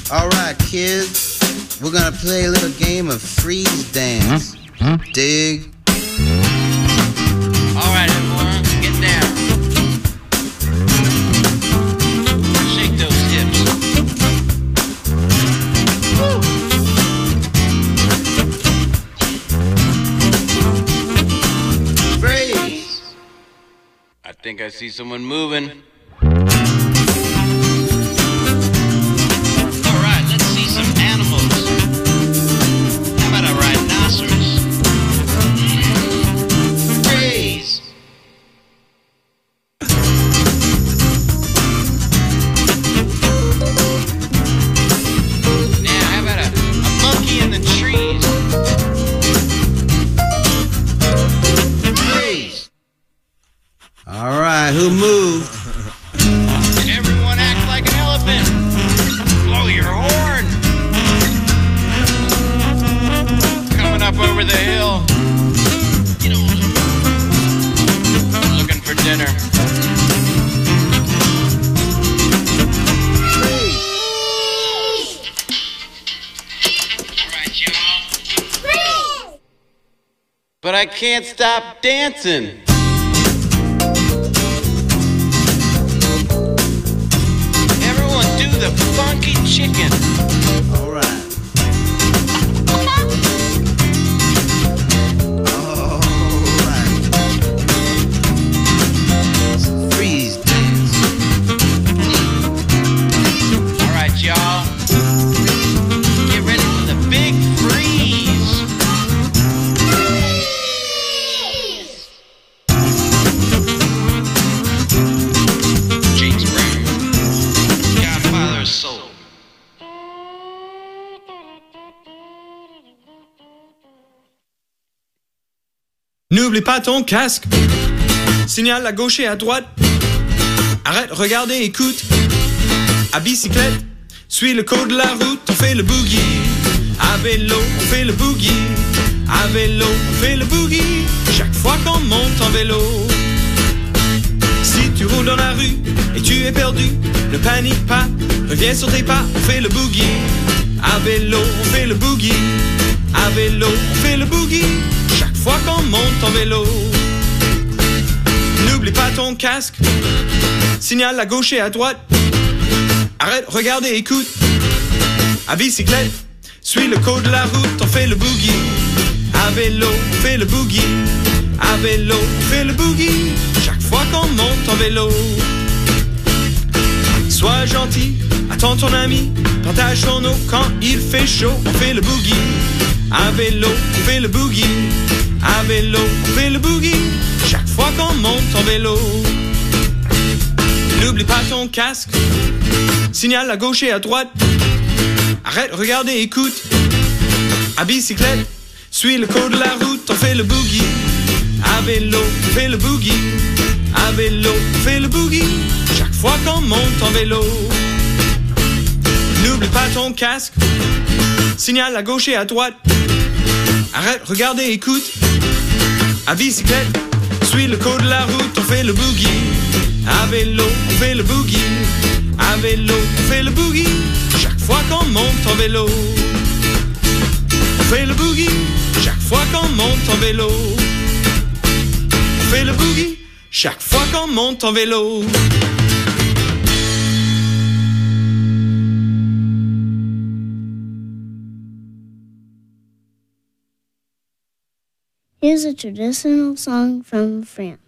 Alright, kids, we're gonna play a little game of freeze dance. Dig? Alright, everyone, get down. Shake those hips. Woo. Freeze! I think I see someone moving. Alright, who moved? Everyone act like an elephant. Blow your horn. Coming up over the hill. Looking for dinner. Alright, y'all. But I can't stop dancing. The funky chicken. All right. All right. Freeze dance. All right, y'all. Get ready for the big freeze. James Brown. Soul. N'oublie pas ton casque. Signale à gauche et à droite. Arrête, regarde et écoute. À bicyclette, suis le code de la route. On fait le boogie. À vélo, on fait le boogie. À vélo, on fait le boogie. Chaque fois qu'on monte en vélo. Si tu roules dans la rue et tu es perdu, ne panique pas, reviens sur tes pas, on fait le boogie. À vélo, on fait le boogie. À vélo, on fait le boogie. Chaque fois qu'on monte en vélo. N'oublie pas ton casque. Signale à gauche et à droite. Arrête, regarde et écoute. À bicyclette, suis le code de la route, on fait le boogie. À vélo, on fait le boogie. À vélo, on fait le boogie. Chaque fois qu'on monte en vélo. Sois gentil, attends ton ami, partage ton eau quand il fait chaud, on fait le boogie. À vélo, on fait le boogie. À vélo, on fait le boogie. Chaque fois qu'on monte en vélo. N'oublie pas ton casque. Signale à gauche et à droite. Arrête, regarde et écoute. À bicyclette, suis le code de la route, on fait le boogie. À vélo, on fait le boogie. À vélo, on fait le boogie. Chaque fois qu'on monte en vélo. N'oublie pas ton casque. Signale à gauche et à droite. Arrête, regarde et écoute. À bicyclette, suis le code de la route, on fait le boogie. À vélo, on fait le boogie. À vélo, on fait le boogie. Chaque fois qu'on monte en vélo. On fait le boogie. Chaque fois qu'on monte en vélo. On fait le boogie. Chaque fois qu'on monte en vélo. Here's a traditional song from France.